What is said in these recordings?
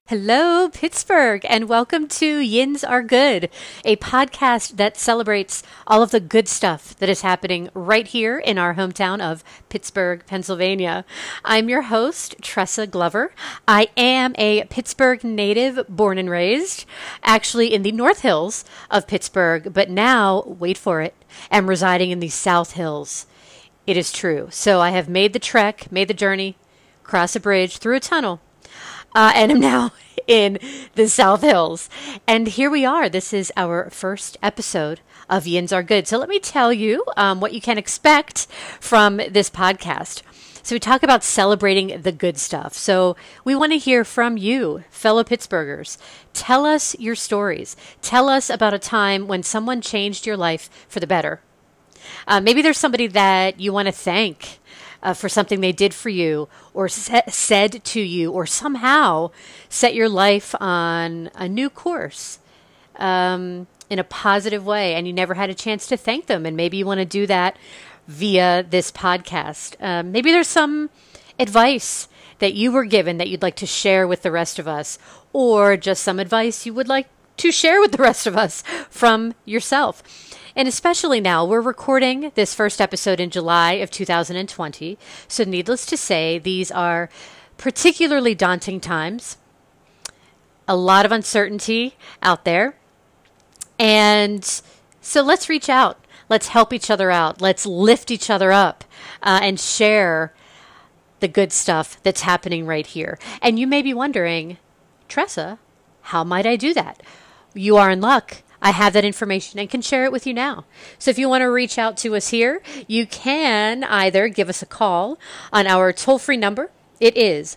Hello, Pittsburgh, and welcome to Yins Are Good, a podcast that celebrates all of the good stuff that is happening right here in our hometown of Pittsburgh, Pennsylvania. I'm your host, Tressa Glover. I am a Pittsburgh native, born and raised, actually in the North Hills of Pittsburgh, but now, wait for it, am residing in the South Hills. It is true. So I have made the trek, made the journey, crossed a bridge, through a tunnel, and I'm now in the South Hills. And here we are. This is our first episode of Yins Are Good. So let me tell you what you can expect from this podcast. So we talk about celebrating the good stuff. So we want to hear from you, fellow Pittsburghers. Tell us your stories. Tell us about a time when someone changed your life for the better. Maybe there's somebody that you want to thank for something they did for you or said to you or somehow set your life on a new course in a positive way, and you never had a chance to thank them. And maybe you want to do that via this podcast. Maybe there's some advice that you were given that you'd like to share with the rest of us, or just some advice you would like to share with the rest of us from yourself. And especially now, we're recording this first episode in July of 2020. So needless to say, these are particularly daunting times. A lot of uncertainty out there. And so let's reach out. Let's help each other out. Let's lift each other up and share the good stuff that's happening right here. And you may be wondering, Tressa, how might I do that? You are in luck. I have that information and can share it with you now. So if you want to reach out to us here, you can either give us a call on our toll-free number. It is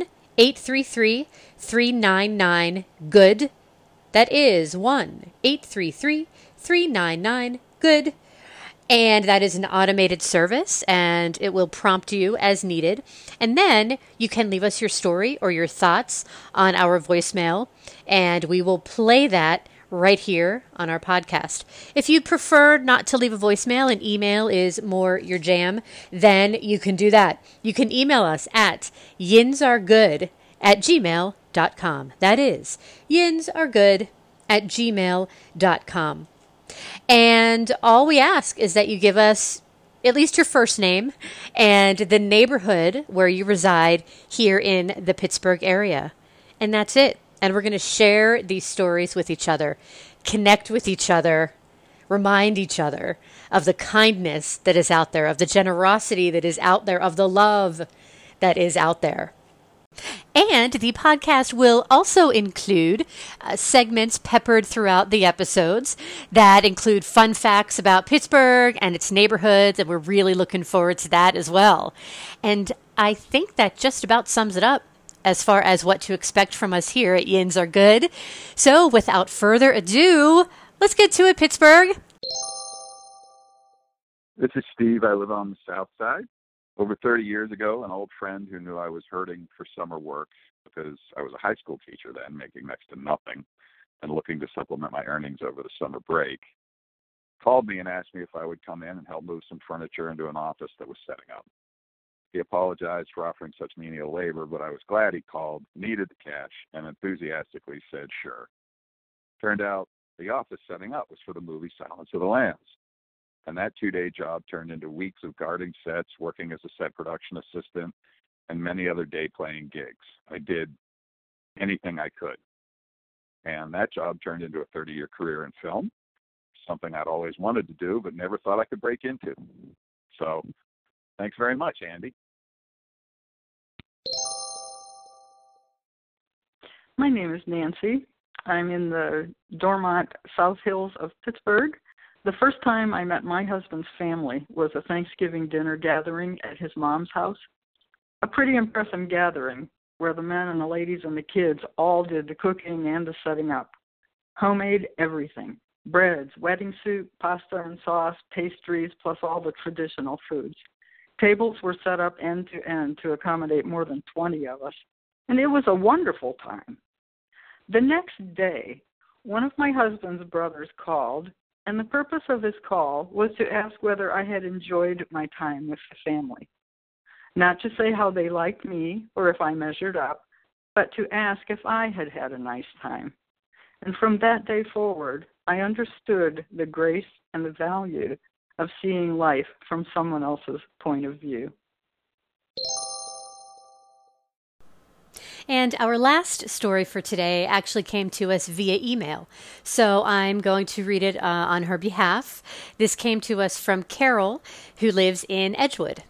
1-833-399-GOOD. That is 1-833-399-GOOD. And that is an automated service, and it will prompt you as needed. And then you can leave us your story or your thoughts on our voicemail, and we will play that right here on our podcast. If you prefer not to leave a voicemail and email is more your jam, then you can do that. You can email us at yinsaregood@gmail.com. That is yinsaregood@gmail.com. And all we ask is that you give us at least your first name and the neighborhood where you reside here in the Pittsburgh area. And that's it. And we're going to share these stories with each other, connect with each other, remind each other of the kindness that is out there, of the generosity that is out there, of the love that is out there. And the podcast will also include segments peppered throughout the episodes that include fun facts about Pittsburgh and its neighborhoods, and we're really looking forward to that as well. And I think that just about sums it up as far as what to expect from us here at Yins Are Good. So without further ado, let's get to it, Pittsburgh. This is Steve. I live on the South Side. Over 30 years ago, an old friend who knew I was hurting for summer work because I was a high school teacher then, making next to nothing and looking to supplement my earnings over the summer break, called me and asked me if I would come in and help move some furniture into an office that was setting up. He apologized for offering such menial labor, but I was glad he called, needed the cash, and enthusiastically said sure. Turned out the office setting up was for the movie Silence of the Lambs. And that 2-day job turned into weeks of guarding sets, working as a set production assistant, and many other day-playing gigs. I did anything I could. And that job turned into a 30-year career in film, something I'd always wanted to do, but never thought I could break into. So thanks very much, Andy. My name is Nancy. I'm in the Dormont South Hills of Pittsburgh. The first time I met my husband's family was a Thanksgiving dinner gathering at his mom's house. A pretty impressive gathering where the men and the ladies and the kids all did the cooking and the setting up. Homemade everything. Breads, wedding soup, pasta and sauce, pastries, plus all the traditional foods. Tables were set up end to end to accommodate more than 20 of us, and it was a wonderful time. The next day, one of my husband's brothers called, and the purpose of his call was to ask whether I had enjoyed my time with the family. Not to say how they liked me or if I measured up, but to ask if I had had a nice time. And from that day forward, I understood the grace and the value of seeing life from someone else's point of view. And our last story for today actually came to us via email. So I'm going to read it on her behalf. This came to us from Carol, who lives in Edgewood.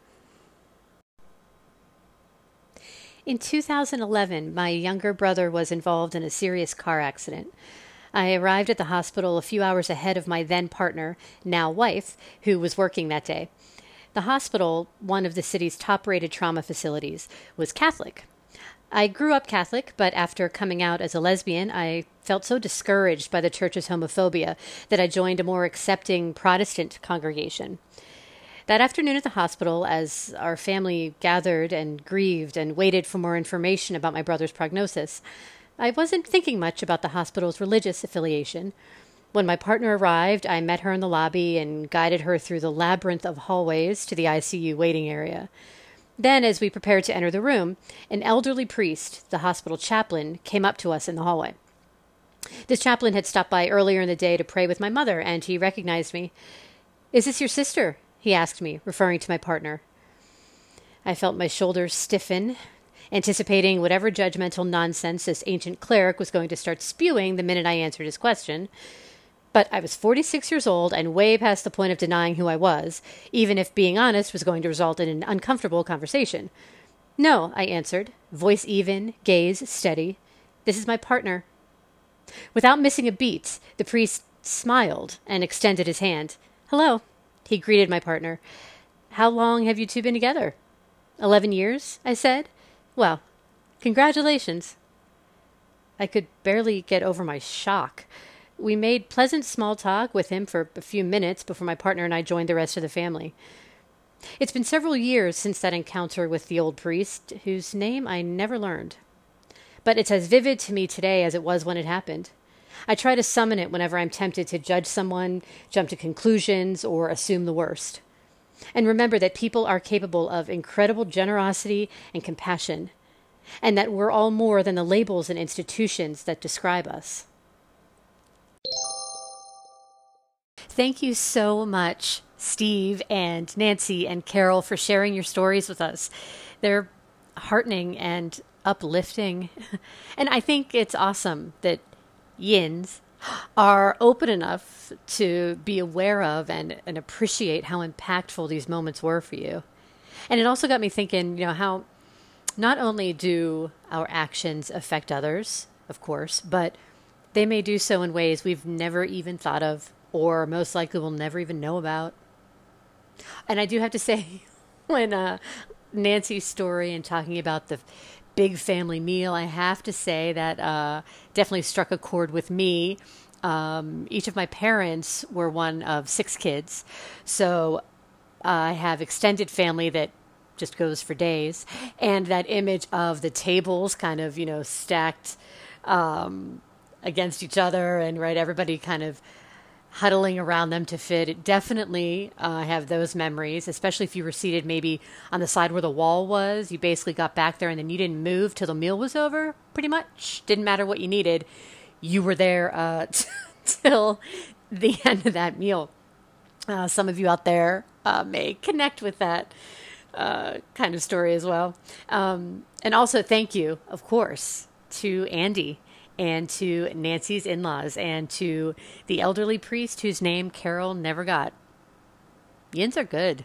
In 2011, my younger brother was involved in a serious car accident. I arrived at the hospital a few hours ahead of my then partner, now wife, who was working that day. The hospital, one of the city's top-rated trauma facilities, was Catholic. I grew up Catholic, but after coming out as a lesbian, I felt so discouraged by the church's homophobia that I joined a more accepting Protestant congregation. That afternoon at the hospital, as our family gathered and grieved and waited for more information about my brother's prognosis, I wasn't thinking much about the hospital's religious affiliation. When my partner arrived, I met her in the lobby and guided her through the labyrinth of hallways to the ICU waiting area. Then, as we prepared to enter the room, an elderly priest, the hospital chaplain, came up to us in the hallway. This chaplain had stopped by earlier in the day to pray with my mother, and he recognized me. "Is this your sister?" he asked me, referring to my partner. I felt my shoulders stiffen, anticipating whatever judgmental nonsense this ancient cleric was going to start spewing the minute I answered his question. But I was 46 years old and way past the point of denying who I was, even if being honest was going to result in an uncomfortable conversation. "No," I answered, voice even, gaze steady. "This is my partner." Without missing a beat, the priest smiled and extended his hand. "Hello," he greeted my partner. "How long have you two been together?" 11 years, I said. "Well, congratulations." I could barely get over my shock. We made pleasant small talk with him for a few minutes before my partner and I joined the rest of the family. It's been several years since that encounter with the old priest, whose name I never learned. But it's as vivid to me today as it was when it happened. I try to summon it whenever I'm tempted to judge someone, jump to conclusions, or assume the worst. And remember that people are capable of incredible generosity and compassion, and that we're all more than the labels and institutions that describe us. Thank you so much, Steve and Nancy and Carol, for sharing your stories with us. They're heartening and uplifting. And I think it's awesome that Yins are open enough to be aware of and appreciate how impactful these moments were for you. And it also got me thinking, how not only do our actions affect others, of course, but they may do so in ways we've never even thought of, or most likely will never even know about. And I do have to say, when Nancy's story and talking about the big family meal, I have to say that definitely struck a chord with me. Each of my parents were one of 6 kids, so I have extended family that just goes for days, and that image of the tables kind of, stacked against each other, and everybody kind of huddling around them to fit. It definitely have those memories, especially if you were seated maybe on the side where the wall was. You basically got back there and then you didn't move till the meal was over, pretty much. Didn't matter what you needed. You were there till the end of that meal. Some of you out there may connect with that kind of story as well. And also thank you, of course, to Andy and to Nancy's in-laws, and to the elderly priest whose name Carol never got. Yins are good.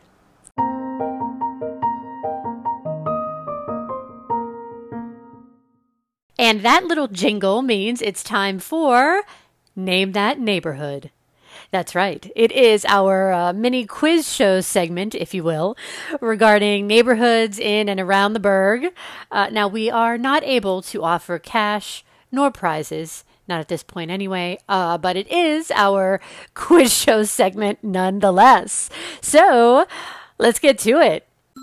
And that little jingle means it's time for Name That Neighborhood. That's right. It is our mini quiz show segment, if you will, regarding neighborhoods in and around the Burgh. Now, we are not able to offer cash nor prizes, not at this point anyway, but it is our quiz show segment nonetheless. So let's get to it.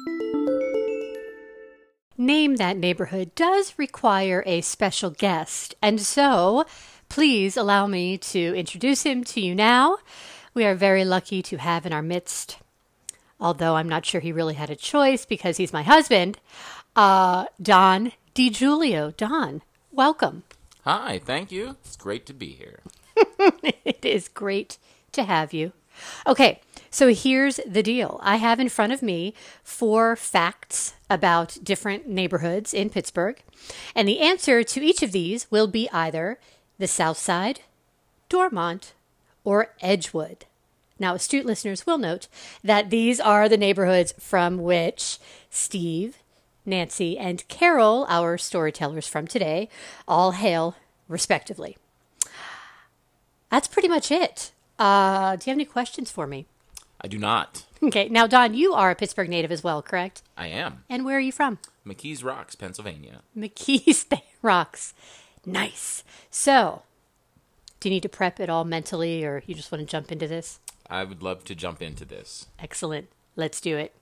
Name That Neighborhood does require a special guest, and so please allow me to introduce him to you now. We are very lucky to have in our midst, although I'm not sure he really had a choice because he's my husband, Don DiGiulio. Don, welcome. Hi, thank you. It's great to be here. It is great to have you. Okay, so here's the deal. I have in front of me 4 facts about different neighborhoods in Pittsburgh, and the answer to each of these will be either the South Side, Dormont, or Edgewood. Now, astute listeners will note that these are the neighborhoods from which Steve, Nancy, and Carol, our storytellers from today, all hail respectively. That's pretty much it. Do you have any questions for me? I do not. Okay. Now, Don, you are a Pittsburgh native as well, correct? I am. And where are you from? McKees Rocks, Pennsylvania. McKees Rocks. Nice. So, do you need to prep it all mentally, or you just want to jump into this? I would love to jump into this. Excellent. Let's do it.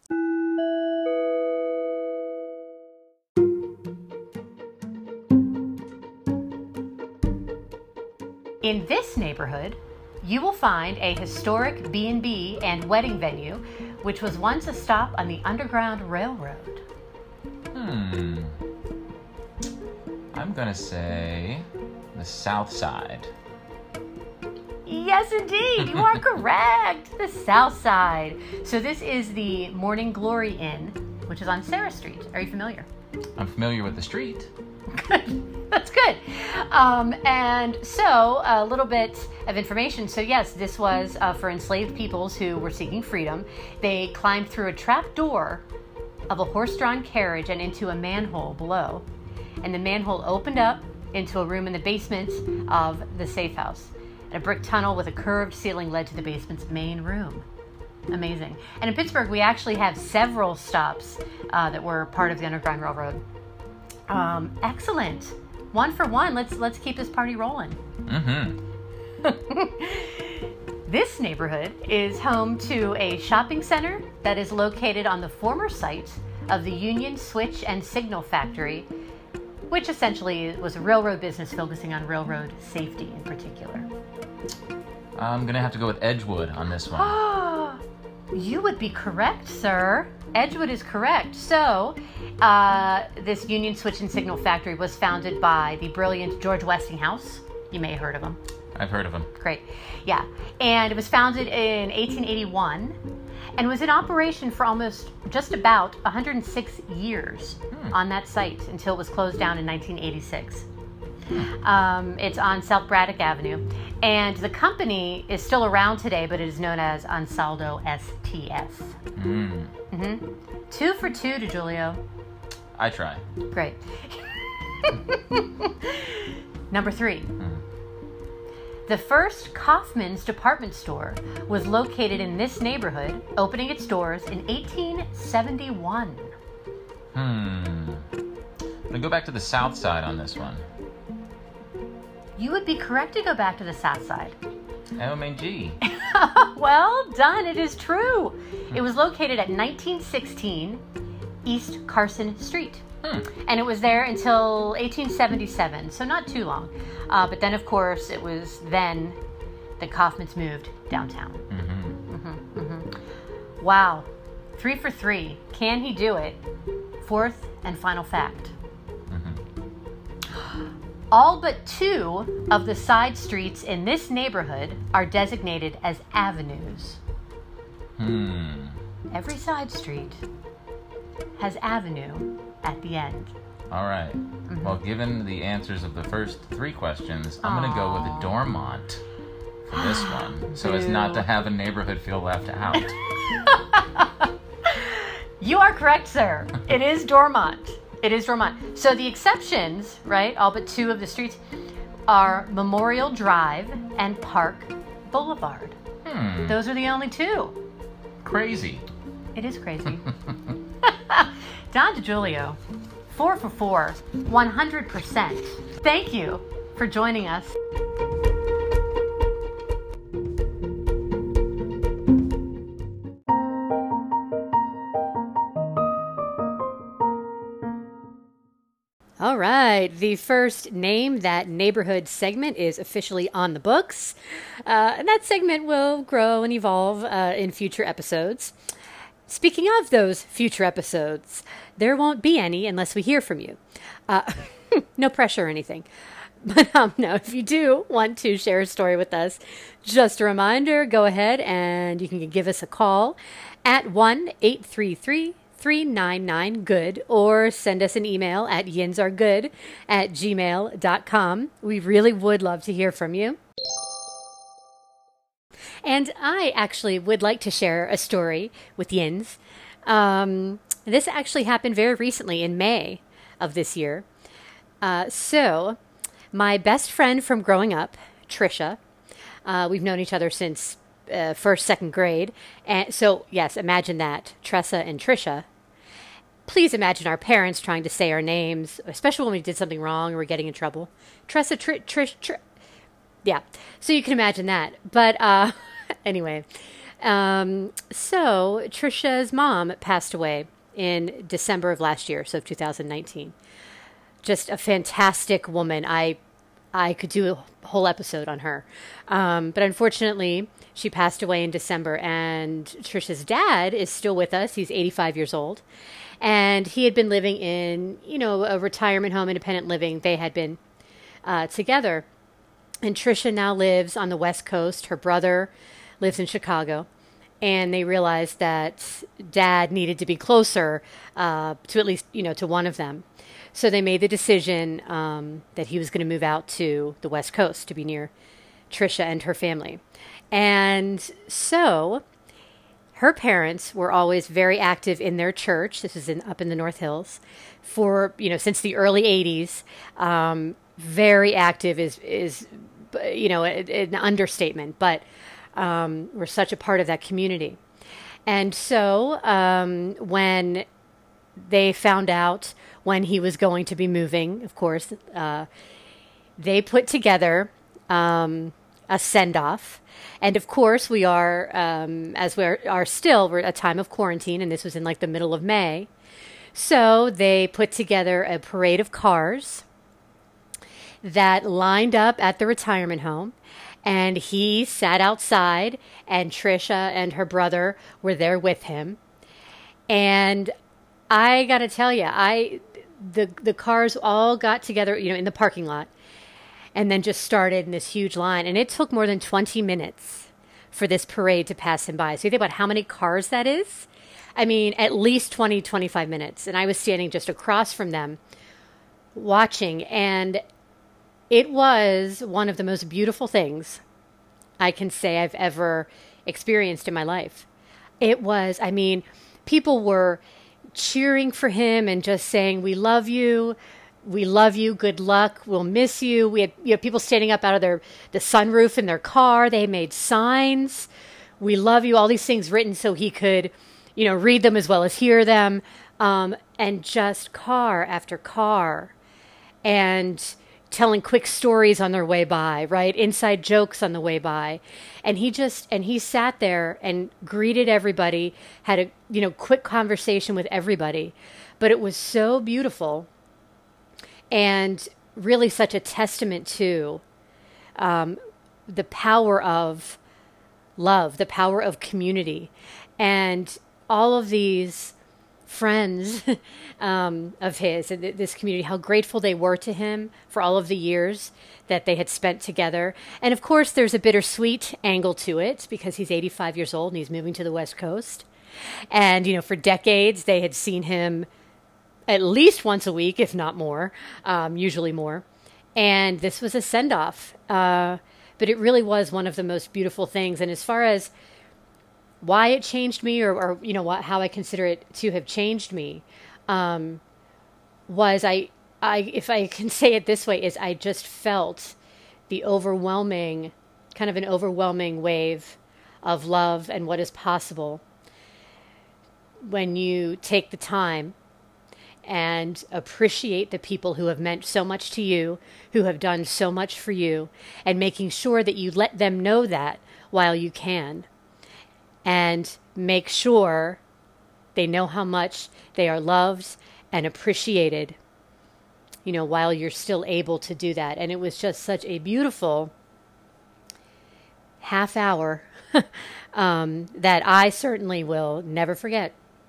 In this neighborhood, you will find a historic B&B and wedding venue, which was once a stop on the Underground Railroad. I'm gonna say the South Side. Yes, indeed. You are correct. The South Side. So this is the Morning Glory Inn, which is on Sarah Street. Are you familiar? I'm familiar with the street. Good. That's good. And so a little bit of information. So yes, this was for enslaved peoples who were seeking freedom. They climbed through a trap door of a horse-drawn carriage and into a manhole below. And the manhole opened up into a room in the basement of the safe house. And a brick tunnel with a curved ceiling led to the basement's main room. Amazing. And in Pittsburgh, we actually have several stops that were part of the Underground Railroad. Excellent. 1 for 1. Let's keep this party rolling. This neighborhood is home to a shopping center that is located on the former site of the Union Switch and Signal Factory, which essentially was a railroad business focusing on railroad safety in particular. I'm gonna have to go with Edgewood on this one. You would be correct, sir. Edgewood is correct. So, this Union Switch and Signal Factory was founded by the brilliant George Westinghouse. You may have heard of him. I've heard of him. Great. Yeah. And it was founded in 1881 and was in operation for almost just about 106 years on that site until it was closed down in 1986. It's on South Braddock Avenue. And the company is still around today, but it is known as Ansaldo STS. 2 for 2 DiGiulio. I try. Great. Number 3. The first Kaufman's department store was located in this neighborhood, opening its doors in 1871. I'm gonna go back to the South Side on this one. You would be correct to go back to the South Side. OMG. Well done, it is true. It was located at 1916 East Carson Street. And it was there until 1877, so not too long. But then, of course, it was then that Kaufman's moved downtown. Wow. 3 for 3. Can he do it? 4th and final fact. All but 2 of the side streets in this neighborhood are designated as avenues. Every side street has avenue at the end. All right. Well, given the answers of the first 3 questions, I'm going to go with the Dormont for this one, so as not to have a neighborhood feel left out. You are correct, sir. It is Dormont. It is Dormont. So the exceptions, right, all but 2 of the streets, are Memorial Drive and Park Boulevard. Those are the only 2. Crazy. It is crazy. Don DiGiulio, 4 for 4, 100%. Thank you for joining us. All right, the first Name That Neighborhood segment is officially on the books. And that segment will grow and evolve in future episodes. speaking of those future episodes, there won't be any unless we hear from you. No pressure or anything. But no, if you do want to share a story with us, just a reminder, go ahead and you can give us a call at 1-833-399-GOOD or send us an email at yinsaregood@gmail.com. We really would love to hear from you. And I actually would like to share a story with Yins. This actually happened very recently in May of this year. So my best friend from growing up, Trisha, we've known each other since first, second grade. And so, yes, imagine that, Tressa and Trisha. Please imagine our parents trying to say our names, especially when we did something wrong or we're getting in trouble. Tressa, Trish. Yeah, so you can imagine that. But anyway, so Trisha's mom passed away in December of last year, so 2019. Just a fantastic woman. I could do a whole episode on her. But unfortunately, she passed away in December, and Trisha's dad is still with us. He's 85 years old. And he had been living in, a retirement home, independent living. They had been together. And Trisha now lives on the West Coast. Her brother lives in Chicago. And they realized that Dad needed to be closer to at least, to one of them. So they made the decision that he was going to move out to the West Coast to be near Trisha and her family. And so her parents were always very active in their church. This is up in the North Hills for, since the early 80s. Very active is an understatement, but we're such a part of that community. And so when they found out when he was going to be moving, of course, they put together a send-off. And of course, we are, as we're at a time of quarantine, and this was in like the middle of May. So they put together a parade of cars that lined up at the retirement home. And he sat outside, and Trisha and her brother were there with him. And I got to tell you, the cars all got together, in the parking lot, and then just started in this huge line. And it took more than 20 minutes for this parade to pass him by. So you think about how many cars that is? I mean, at least 20, 25 minutes. And I was standing just across from them watching. And it was one of the most beautiful things I can say I've ever experienced in my life. It was, people were cheering for him and just saying, we love you, good luck, we'll miss you. We had people standing up out of the sunroof in their car. They made signs, we love you, all these things written so he could, read them as well as hear them, and just car after car, and telling quick stories on their way by, right? Inside jokes on the way by. And he sat there and greeted everybody, had a, quick conversation with everybody. But it was so beautiful and really such a testament to the power of love, the power of community. And all of these friends of his and this community, how grateful they were to him for all of the years that they had spent together. And of course, there's a bittersweet angle to it because he's 85 years old and he's moving to the West Coast. And, for decades, they had seen him at least once a week, if not more, usually more. And this was a send-off. But it really was one of the most beautiful things. And as far as why it changed me or how I consider it to have changed me, was I, if I can say it this way, is I just felt an overwhelming wave of love and what is possible when you take the time and appreciate the people who have meant so much to you, who have done so much for you, and making sure that you let them know that while you can. And make sure they know how much they are loved and appreciated, while you're still able to do that. And it was just such a beautiful half hour that I certainly will never forget.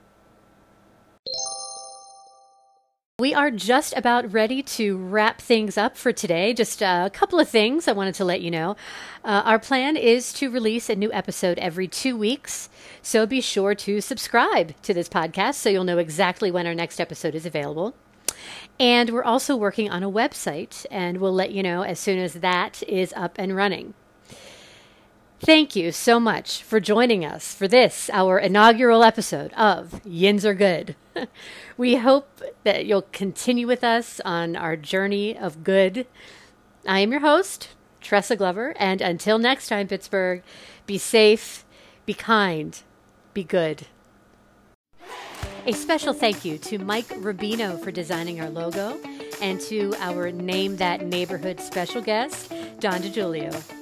We are just about ready to wrap things up for today. Just a couple of things I wanted to let you know. Our plan is to release a new episode every 2 weeks, so be sure to subscribe to this podcast so you'll know exactly when our next episode is available. And we're also working on a website, and we'll let you know as soon as that is up and running. Thank you so much for joining us for this, our inaugural episode of Yins Are Good. We hope that you'll continue with us on our journey of good. I am your host, Tressa Glover, and until next time, Pittsburgh, be safe, be kind, be good. A special thank you to Mike Rubino for designing our logo, and to our Name That Neighborhood special guest, Don DiGiulio.